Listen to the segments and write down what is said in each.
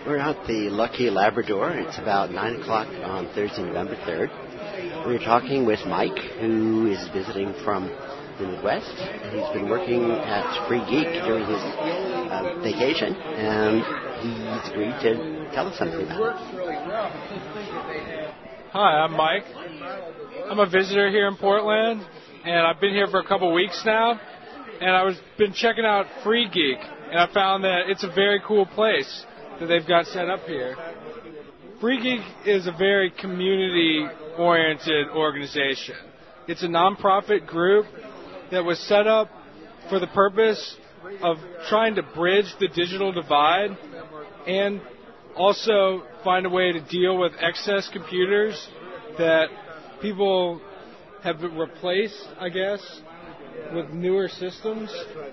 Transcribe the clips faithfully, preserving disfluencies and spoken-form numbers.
We're at the Lucky Labrador. It's about nine o'clock on Thursday, November third. We're talking with Mike, who is visiting from the Midwest. He's been working at Free Geek during his uh, vacation, and he's agreed to tell us something about it. Hi, I'm Mike. I'm a visitor here in Portland, and I've been here for a couple weeks now, and I was been checking out Free Geek, and I found that it's a very cool place that they've got set up here. Free Geek is a very community-oriented organization. It's a nonprofit group that was set up for the purpose of trying to bridge the digital divide and also find a way to deal with excess computers that people have replaced, I guess, with newer systems.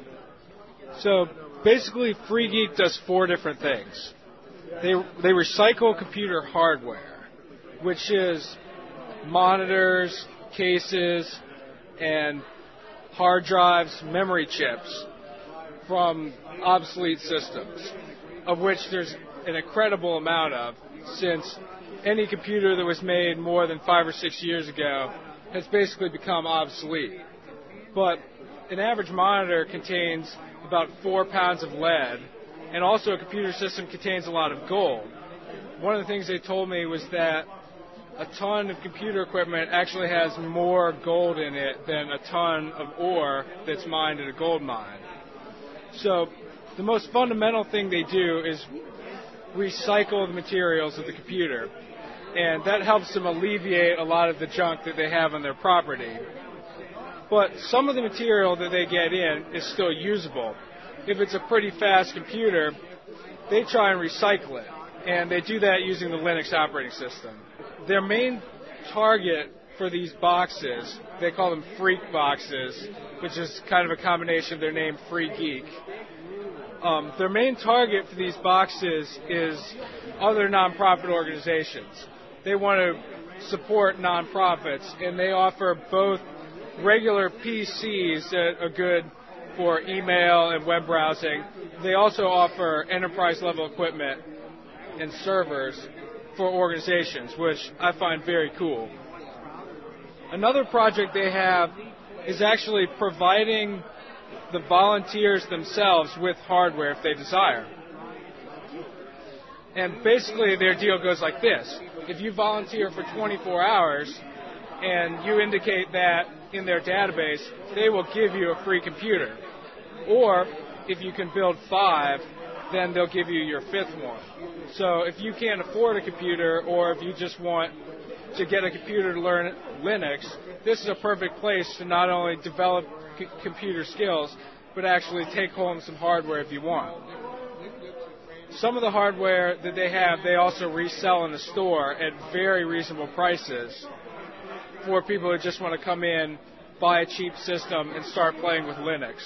So basically, Free Geek does four different things. They they recycle computer hardware, which is monitors, cases, and hard drives, memory chips from obsolete systems, of which there's an incredible amount of, since any computer that was made more than five or six years ago has basically become obsolete. But an average monitor contains about four pounds of lead, and also a computer system contains a lot of gold. One of the things they told me was that a ton of computer equipment actually has more gold in it than a ton of ore that's mined at a gold mine. So the most fundamental thing they do is recycle the materials of the computer, and that helps them alleviate a lot of the junk that they have on their property. But some of the material that they get in is still usable. If it's a pretty fast computer, they try and recycle it, and they do that using the Linux operating system. Their main target for these boxes, they call them Freak boxes, which is kind of a combination of their name Free Geek. Um, their main target for these boxes is other nonprofit organizations. They want to support nonprofits, and they offer both regular P Cs that are good for email and web browsing. They also offer enterprise-level equipment and servers for organizations, which I find very cool. Another project they have is actually providing the volunteers themselves with hardware if they desire. And basically their deal goes like this. If you volunteer for twenty-four hours and you indicate that in their database, they will give you a free computer. Or if you can build five, then they'll give you your fifth one. So if you can't afford a computer, or if you just want to get a computer to learn Linux, this is a perfect place to not only develop c- computer skills, but actually take home some hardware if you want. Some of the hardware that they have, they also resell in the store at very reasonable prices for people who just want to come in, buy a cheap system, and start playing with Linux.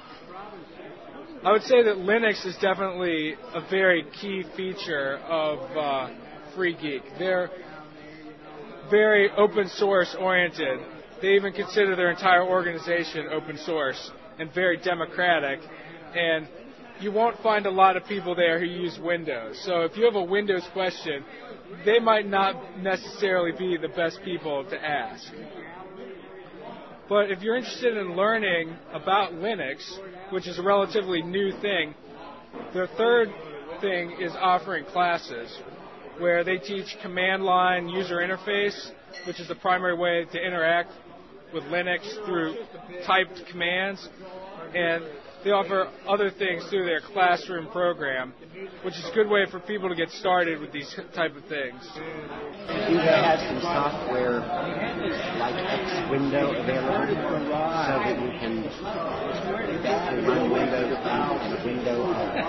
I would say that Linux is definitely a very key feature of uh, Free Geek. They're very open source oriented. They even consider their entire organization open source and very democratic. And you won't find a lot of people there who use Windows. So if you have a Windows question, they might not necessarily be the best people to ask. But if you're interested in learning about Linux, which is a relatively new thing, their third thing is offering classes where they teach command line user interface, which is the primary way to interact with Linux through typed commands. And they offer other things through their classroom program, which is a good way for people to get started with these type of things. Do they have some software like X Window available so that you can run Windows on the window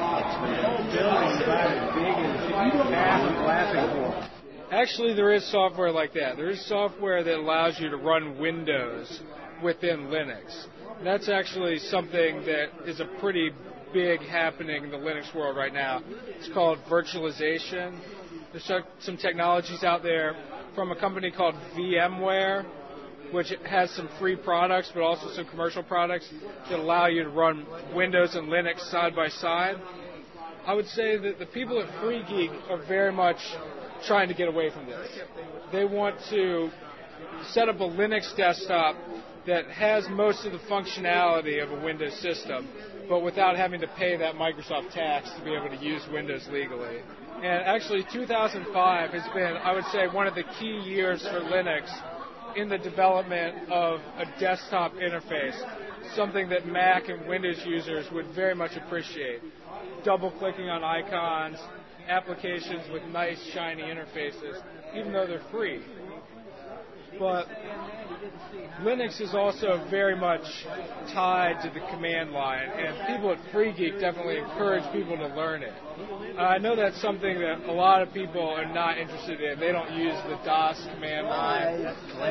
of X Window? Actually, there is software like that. There is software that allows you to run Windows within Linux. And that's actually something that is a pretty big happening in the Linux world right now. It's called virtualization. There's some technologies out there from a company called VMware, which has some free products but also some commercial products that allow you to run Windows and Linux side by side. I would say that the people at FreeGeek are very much trying to get away from this. They want to set up a Linux desktop that has most of the functionality of a Windows system, but without having to pay that Microsoft tax to be able to use Windows legally. And actually, two thousand five has been, I would say, one of the key years for Linux in the development of a desktop interface, something that Mac and Windows users would very much appreciate. Double-clicking on icons, applications with nice, shiny interfaces, even though they're free. But Linux is also very much tied to the command line, and people at FreeGeek definitely encourage people to learn it. Uh, I know that's something that a lot of people are not interested in. They don't use the DOS command line.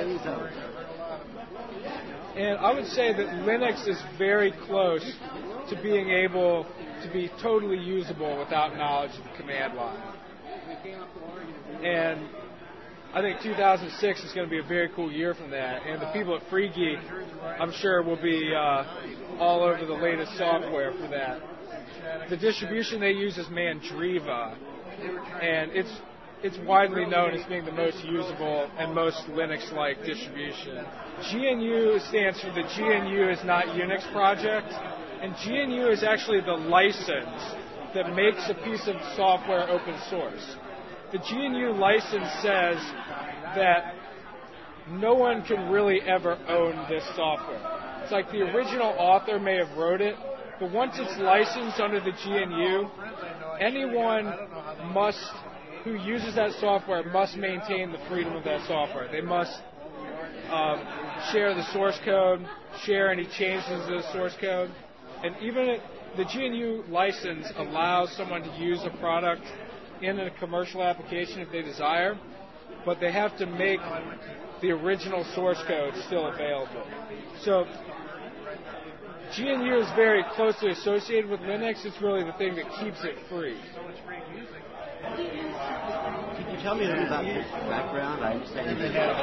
And I would say that Linux is very close to being able to be totally usable without knowledge of the command line. And I think two thousand six is going to be a very cool year from that, and the people at FreeGeek, I'm sure, will be uh, all over the latest software for that. The distribution they use is Mandriva, and it's it's widely known as being the most usable and most Linux-like distribution. G N U stands for the G N U is not Unix project, and G N U is actually the license that makes a piece of software open source. The G N U license says that no one can really ever own this software. It's like the original author may have wrote it, but once it's licensed under the G N U, anyone must who uses that software must maintain the freedom of that software. They must um, share the source code, share any changes to the source code, and even it, the G N U license allows someone to use a product in a commercial application if they desire, but they have to make the original source code still available. So G N U is very closely associated with Linux. It's really the thing that keeps it free. Could you tell me a little about your background? I understand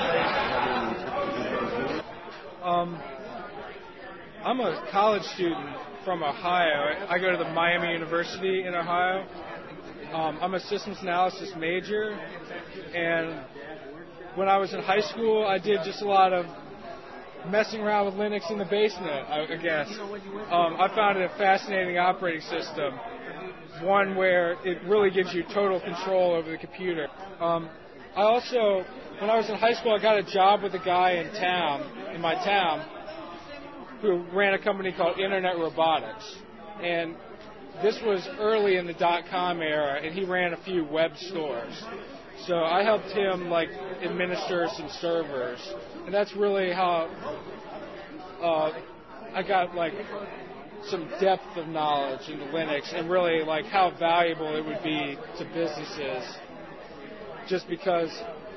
you um, I'm a college student from Ohio. I go to the Miami University in Ohio. Um, I'm a systems analysis major, and when I was in high school, I did just a lot of messing around with Linux in the basement, I, I guess. Um, I found it a fascinating operating system, one where it really gives you total control over the computer. Um, I also, when I was in high school, I got a job with a guy in town, in my town, who ran a company called Internet Robotics, and this was early in the dot-com era, and he ran a few web stores. So I helped him, like, administer some servers. And that's really how uh, I got, like, some depth of knowledge into Linux and really, like, how valuable it would be to businesses. Just because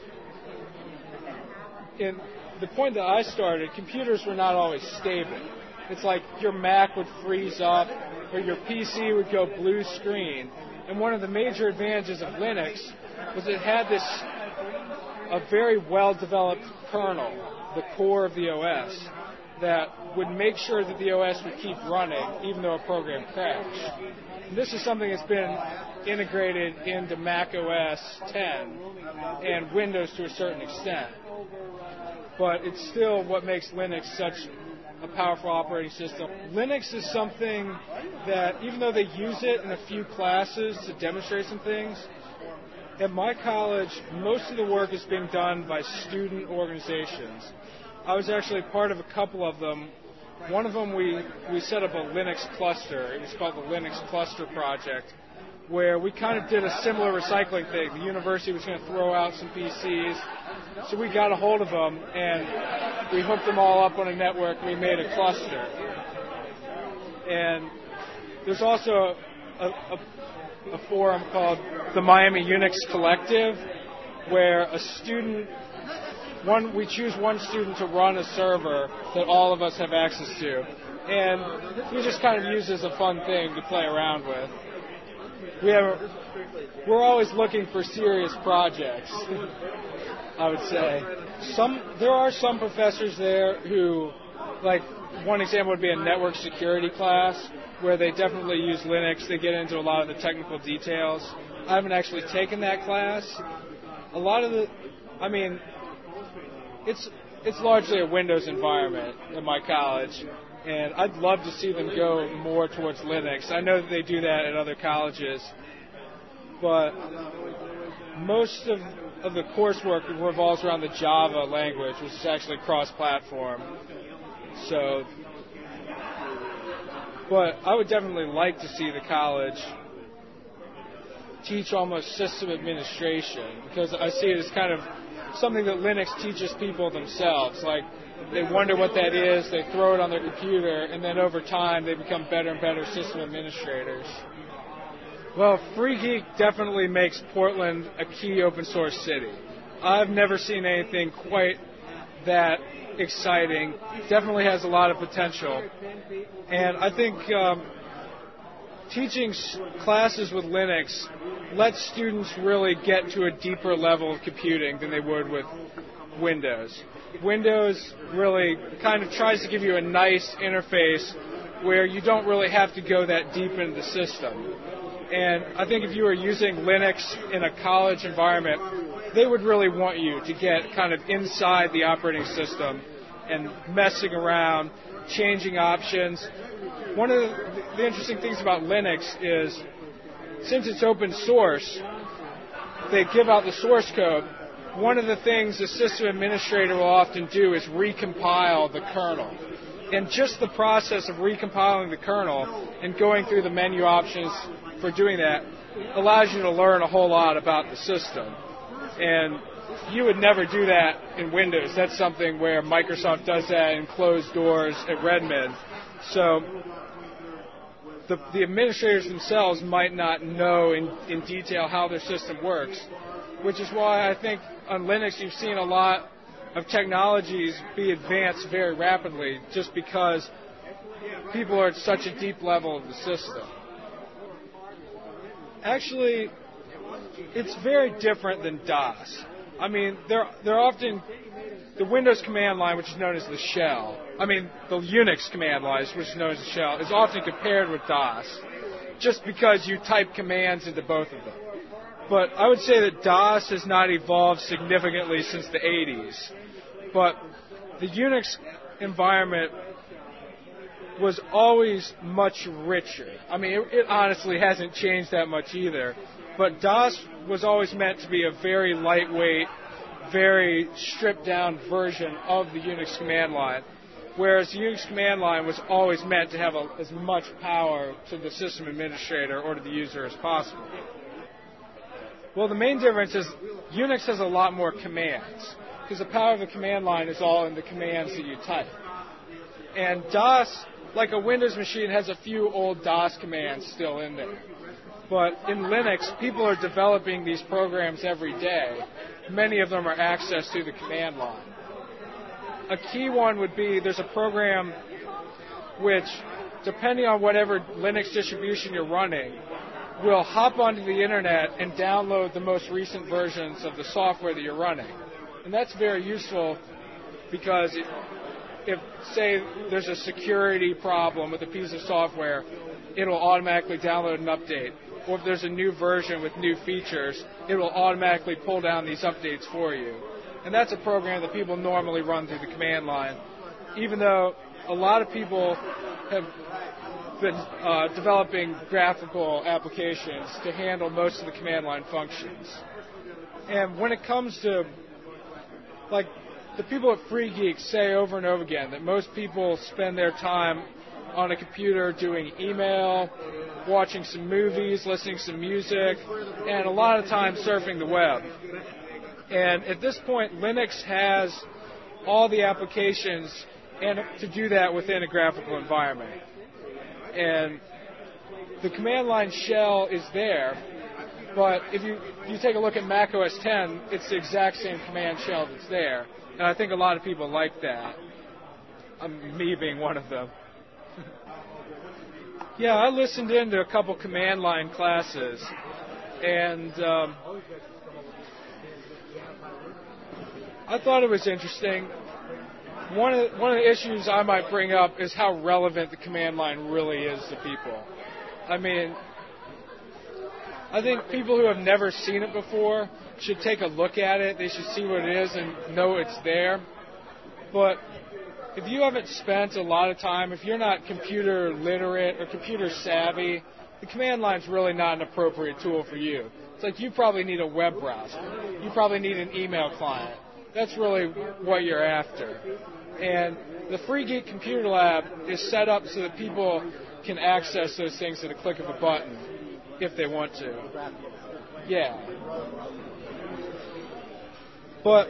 in the point that I started, computers were not always stable. It's like your Mac would freeze up, or your P C would go blue screen. And one of the major advantages of Linux was it had this a very well-developed kernel, the core of the O S, that would make sure that the O S would keep running even though a program crashed. And this is something that's been integrated into Mac O S ten and Windows to a certain extent. But it's still what makes Linux such a powerful operating system. Linux is something that, even though they use it in a few classes to demonstrate some things, at my college, most of the work is being done by student organizations. I was actually part of a couple of them. One of them, we, we set up a Linux cluster. It was called the Linux Cluster Project, where we kind of did a similar recycling thing. The university was going to throw out some P Cs, so we got a hold of them, and we hooked them all up on a network, and we made a cluster. And there's also a, a, a forum called the Miami Unix Collective, where a student, one we choose one student to run a server that all of us have access to. And we just kind of use it as a fun thing to play around with. We have, we're always looking for serious projects, I would say. Some, there are some professors there who, like, one example would be a network security class, where they definitely use Linux. They get into a lot of the technical details. I haven't actually taken that class. A lot of the, I mean, it's it's largely a Windows environment in my college, and I'd love to see them go more towards Linux. I know that they do that at other colleges, but most of, of the coursework revolves around the Java language, which is actually cross-platform. So, but I would definitely like to see the college teach almost system administration, because I see it as kind of something that Linux teaches people themselves. Like, they wonder what that is, they throw it on their computer, and then over time they become better and better system administrators. Well, Free Geek definitely makes Portland a key open source city. I've never seen anything quite that exciting. Definitely has a lot of potential. And I think um, teaching s- classes with Linux lets students really get to a deeper level of computing than they would with Windows. Windows really kind of tries to give you a nice interface where you don't really have to go that deep into the system. And I think if you were using Linux in a college environment, they would really want you to get kind of inside the operating system and messing around, changing options. One of the, the interesting things about Linux is, since it's open source, they give out the source code. One of the things the system administrator will often do is recompile the kernel. And just the process of recompiling the kernel and going through the menu options for doing that allows you to learn a whole lot about the system. And you would never do that in Windows. That's something where Microsoft does that in closed doors at Redmond. So the, the administrators themselves might not know in, in detail how their system works, which is why I think on Linux you've seen a lot of technologies be advanced very rapidly, just because people are at such a deep level of the system. Actually, it's very different than DOS. I mean, they're, they're often, the Windows command line, which is known as the shell, I mean, the Unix command line, which is known as the shell, is often compared with DOS, just because you type commands into both of them. But I would say that DOS has not evolved significantly since the eighties. But the Unix environment was always much richer. I mean, it, it honestly hasn't changed that much either. But DOS was always meant to be a very lightweight, very stripped-down version of the Unix command line, whereas the Unix command line was always meant to have a, as much power to the system administrator or to the user as possible. Well, the main difference is Unix has a lot more commands, because the power of the command line is all in the commands that you type. And DOS, like a Windows machine, has a few old DOS commands still in there. But in Linux, people are developing these programs every day. Many of them are accessed through the command line. A key one would be there's a program which, depending on whatever Linux distribution you're running, will hop onto the internet and download the most recent versions of the software that you're running. And that's very useful because it, if, say, there's a security problem with a piece of software, it'll automatically download an update. Or if there's a new version with new features, it will automatically pull down these updates for you. And that's a program that people normally run through the command line, even though a lot of people have been uh, developing graphical applications to handle most of the command line functions. And when it comes to, like, the people at Free Geek say over and over again that most people spend their time on a computer doing email, watching some movies, listening to some music, and a lot of time surfing the web. And at this point, Linux has all the applications and to do that within a graphical environment. And the command line shell is there, but if you, if you take a look at Mac O S ten, it's the exact same command shell that's there. And I think a lot of people like that, um, me being one of them. Yeah, I listened in to a couple command line classes, and um, I thought it was interesting. one of the, one of the issues I might bring up is how relevant the command line really is to people. I mean, I think people who have never seen it before should take a look at it. They should see what it is and know it's there. But if you haven't spent a lot of time, if you're not computer literate or computer savvy, the command line's really not an appropriate tool for you. It's like you probably need a web browser. You probably need an email client. That's really what you're after. And the Free Geek Computer Lab is set up so that people can access those things at a click of a button if they want to. Yeah. But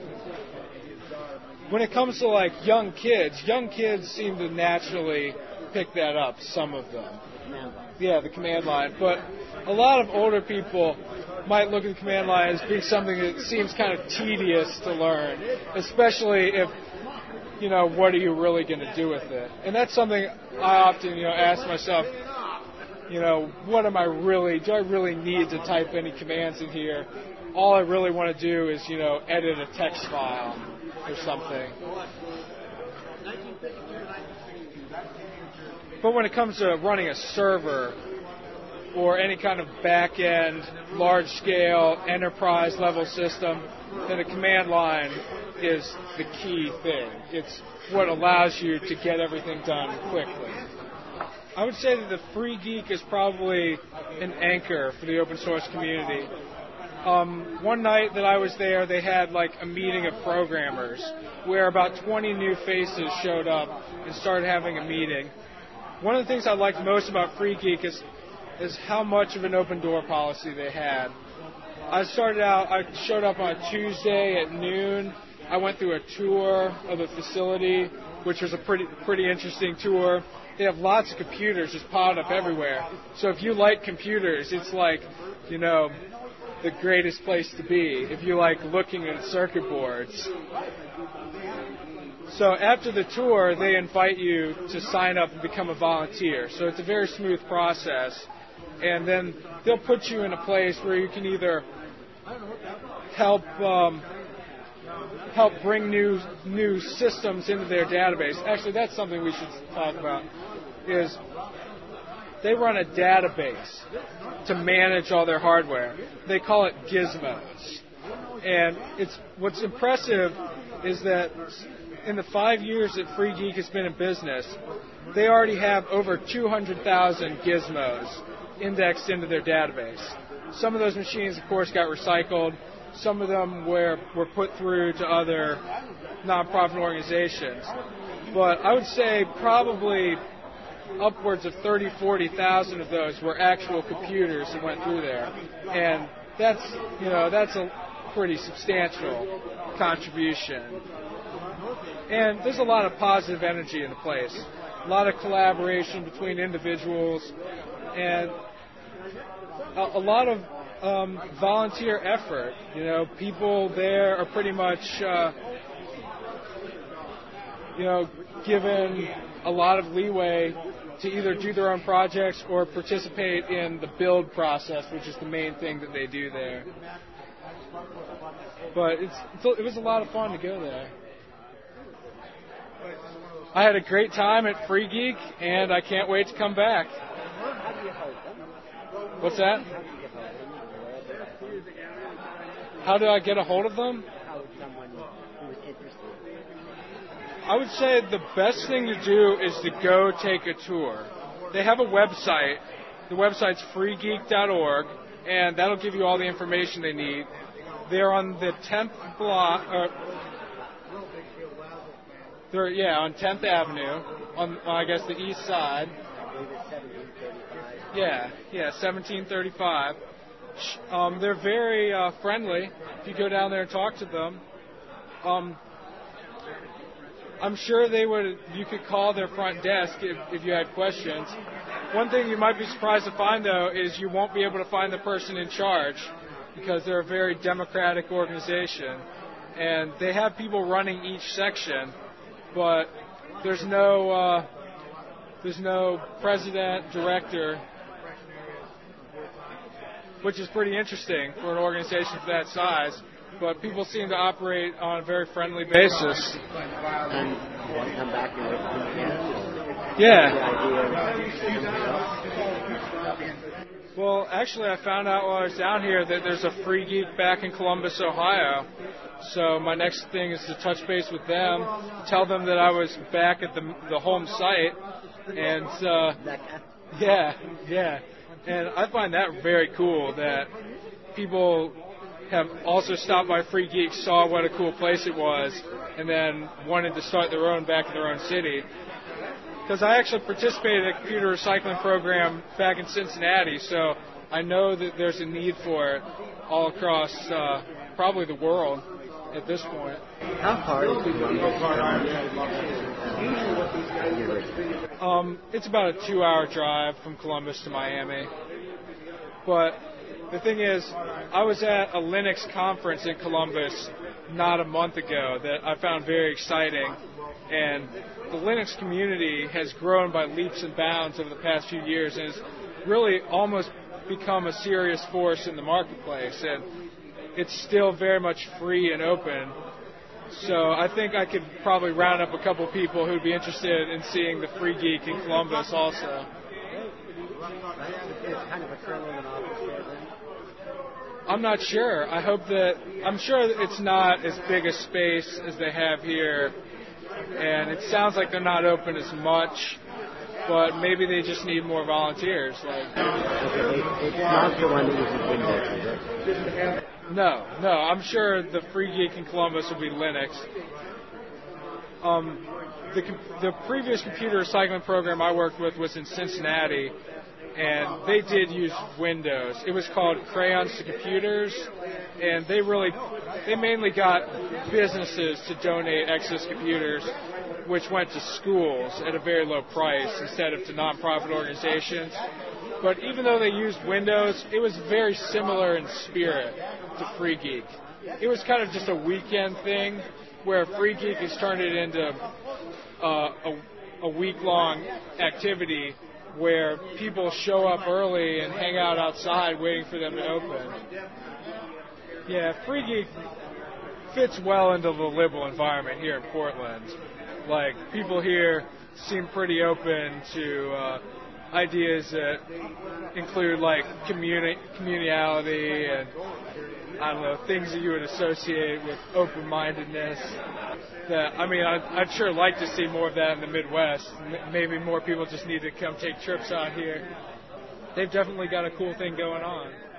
when it comes to like young kids, young kids seem to naturally pick that up, some of them. Yeah, the command line. But a lot of older people might look at the command line as being something that seems kind of tedious to learn, especially if, you know, what are you really going to do with it? And that's something I often, you know, ask myself, you know, what am I really, do I really need to type any commands in here? All I really want to do is, you know, edit a text file or something. But when it comes to running a server or any kind of back-end, large-scale, enterprise-level system, then a command line is the key thing. It's what allows you to get everything done quickly. I would say that the Free Geek is probably an anchor for the open source community. Um, one night that I was there, they had like a meeting of programmers where about twenty new faces showed up and started having a meeting. One of the things I liked most about Free Geek is, is how much of an open door policy they had. I started out, I showed up on a Tuesday at noon. I went through a tour of the facility, which was a pretty pretty interesting tour. They have lots of computers just piled up everywhere. So if you like computers, it's like, you know, the greatest place to be if you like looking at circuit boards. So after the tour, they invite you to sign up and become a volunteer. So it's a very smooth process. And then they'll put you in a place where you can either help um, help bring new new systems into their database. Actually, that's something we should talk about. Is they run a database to manage all their hardware. They call it Gizmos. And it's what's impressive is that in the five years that Free Geek has been in business, they already have over two hundred thousand gizmos indexed into their database. Some of those machines, of course, got recycled. Some of them were, were put through to other nonprofit organizations. But I would say probably upwards of thirty, forty thousand of those were actual computers that went through there. And that's, you know, that's a pretty substantial contribution. And there's a lot of positive energy in the place. A lot of collaboration between individuals and a, a lot of um, volunteer effort. You know, people there are pretty much, uh, you know, given a lot of leeway to either do their own projects or participate in the build process, which is the main thing that they do there. But it's, it was a lot of fun to go there. I had a great time at Free Geek, and I can't wait to come back. What's that? How do I get a hold of them? I would say the best thing to do is to go take a tour. They have a website. The website's free geek dot org, and that'll give you all the information they need. They're on the tenth block, or they're yeah on tenth Avenue, on, on I guess the east side. Yeah, yeah, seventeen thirty-five. Um, they're very uh, friendly. If you go down there and talk to them. Um, I'm sure they would. You could call their front desk if, if you had questions. One thing you might be surprised to find, though, is you won't be able to find the person in charge because they're a very democratic organization, and they have people running each section, but there's no uh, there's no president, director, which is pretty interesting for an organization of that size. but people seem to operate on a very friendly basis. And you want to come back and work again? Yeah. Well, actually, I found out while I was down here that there's a Free Geek back in Columbus, Ohio. So my next thing is to touch base with them, tell them that I was back at the the home site, and uh, yeah, yeah. And I find that very cool that people have also stopped by Free Geek, saw what a cool place it was, and then wanted to start their own back in their own city. Because I actually participated in a computer recycling program back in Cincinnati, so I know that there's a need for it all across uh, probably the world at this point. How far is Columbus from Um, it's about a two-hour drive from Columbus to Miami. But the thing is, I was at a Linux conference in Columbus not a month ago that I found very exciting. And the Linux community has grown by leaps and bounds over the past few years and has really almost become a serious force in the marketplace. And it's still very much free and open. So I think I could probably round up a couple people who'd be interested in seeing the Free Geek in Columbus also. It's kind of a kernel of an office there then? I'm not sure. I hope that, I'm sure that it's not as big a space as they have here. And it sounds like they're not open as much, but maybe they just need more volunteers. Like, okay, it's not the one that uses Windows, is it? No, no. I'm sure the Free Geek in Columbus will be Linux. Um, the the previous computer recycling program I worked with was in Cincinnati, and they did use Windows. It was called Crayons to Computers, and they really, they mainly got businesses to donate excess computers, which went to schools at a very low price instead of to nonprofit organizations. But even though they used Windows, it was very similar in spirit to Free Geek. It was kind of just a weekend thing where Free Geek has turned it into uh, a, a week-long activity where people show up early and hang out outside waiting for them to open. Yeah, Free Geek fits well into the liberal environment here in Portland. Like, people here seem pretty open to uh, ideas that include, like, communi- communality and, I don't know, things that you would associate with open-mindedness. That, I mean, I'd, I'd sure like to see more of that in the Midwest. M- maybe more people just need to come take trips out here. They've definitely got a cool thing going on.